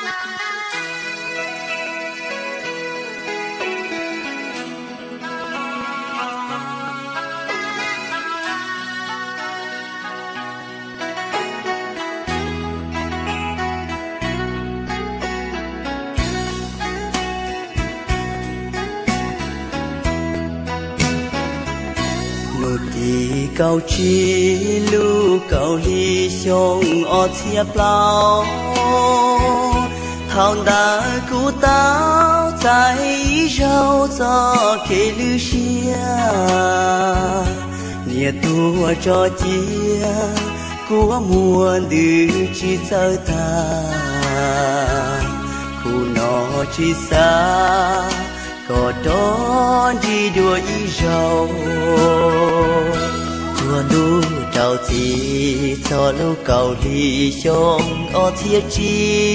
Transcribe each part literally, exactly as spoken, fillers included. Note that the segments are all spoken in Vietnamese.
cầu chi lưu cầu ly sông ở thiệp lao hòn đá cũ táo trái rau gió kề lưu xia nia tua cho chia của mùa đưa chỉ sao ta khu nó chỉ xa có đó đi đua ý rau chùa nu trào gì cho lâu cầu đi trong ở thiết chi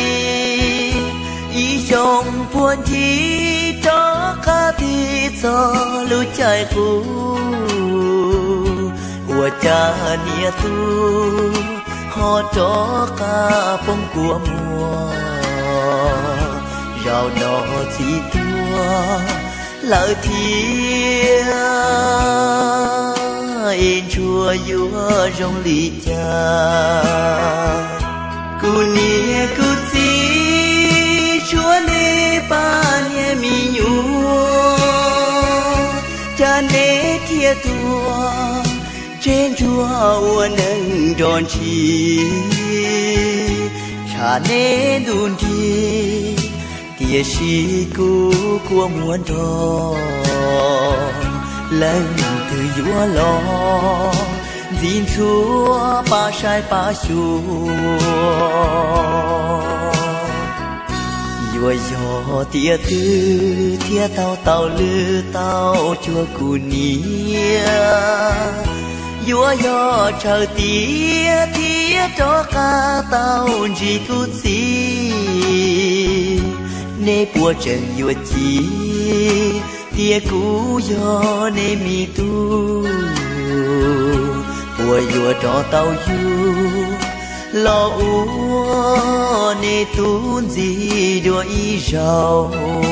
ý trong buồn chi đó cả thì cho lâu chạy phù của cha nia tu họ cho cả phong của mùa rau đó chỉ tua lỡ thiên yên chùa vua rong lì cha cu nia cu chi chúa nê ba nia mi nhu cha nê thia tua trên chùa uốn nâng đòn chi cha nê đun chi tia si cu của muôn trò lần từ vua lo dính chúa ba sai ba chùa vua gió tia tư tia tao tao lư tao chùa cù nia vua gió chờ tia tia cho ca tao chỉ cú gì nê bùa trần vua chi tia cú gió nê mi tu bùa vua cho tao du lo u nê tu gì đua ý rau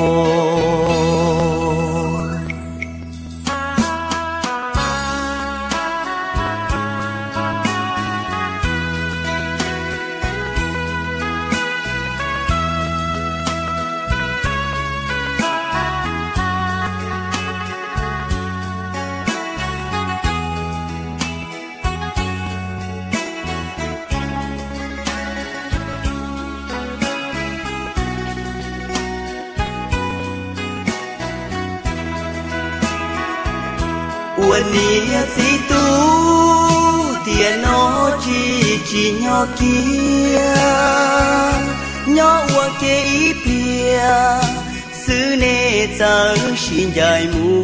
uốn nia si tu tiền nó chỉ chỉ nhỏ kia nhỏ uốn kia ý bia xứ nê chẳng xin dài mu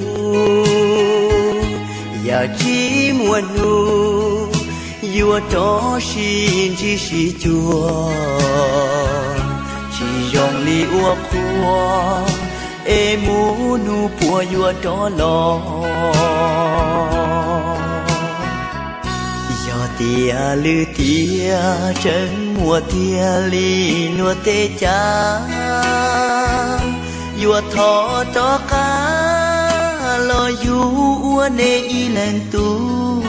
ya chỉ muôn nu vua cho xin chỉ si chùa chỉ dòng li uốn khua e mu nu bùa vua cho lo do tia lư tia chân mùa tia li nua tê cha vua thọ cho cá lo vua nê y lần tu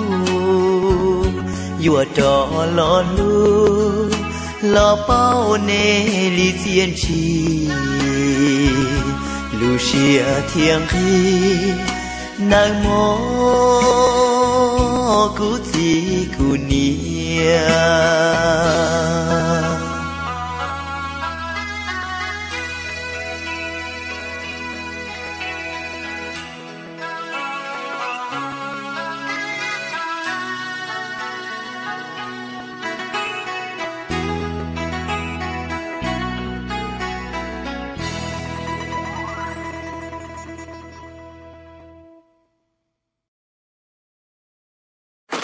vua cho lo lu lo bao nê li tiên chi Lucia thiêng khi nàng mô cú chi cú nia